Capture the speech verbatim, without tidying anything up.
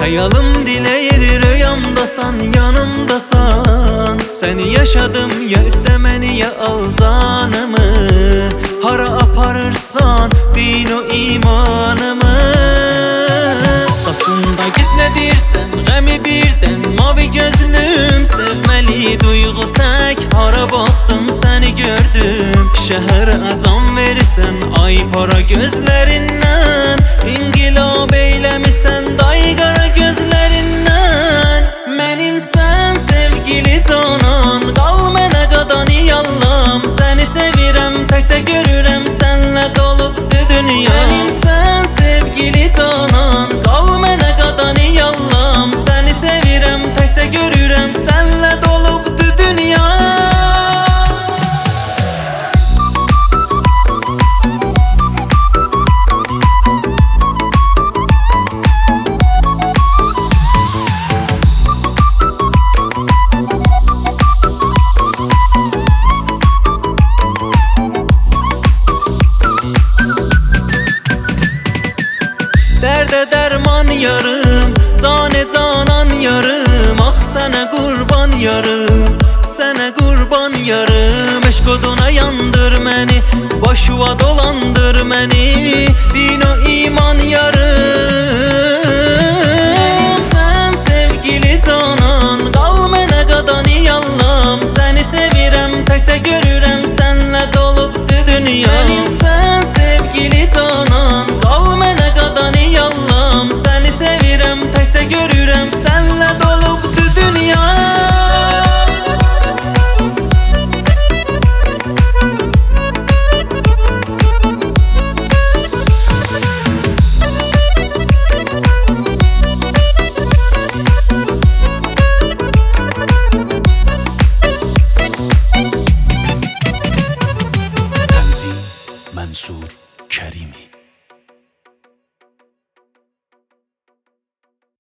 Xəyalım diləyir rüyamdasan, yanımdasan. Səni yaşadım ya istəməni ya al canımı. Hara aparırsan din o imanımı. Saçında gizlədirsən qəmi birdən mavi gözlüm. Sevməli duyğu tək hara baxdım səni gördüm. Şəhərə can verirsən ay para gözlərindən. İnqilab eyləmisən day qara gözlərindən. Mənimsən sevgili canan, qal mənə qadanı yallam. Səni sevirəm, təkcə görürəm sənlə dolubdu dünya. Mənimsən sevgili canan, qal mənə qadanı yallam. Səni sevirəm, təkcə görürəm sənlə dolubdu dünya. Dərdə dərman yarım, canı canan yarım. Ah sənə qurban yarım, sənə qurban yarım. Eşq oduna yandır məni, başıva dolandır məni. Din o iman yarım. Sən sevgili canan, qal mənə qadanı yallam. Səni sevirəm, təkcə görürəm sənlə dolubdu dünya. Mənimsən sevgili canan, qal mənə qadanı yallam. Səni sevirəm, təkcə görürəm sənlə dolubdu.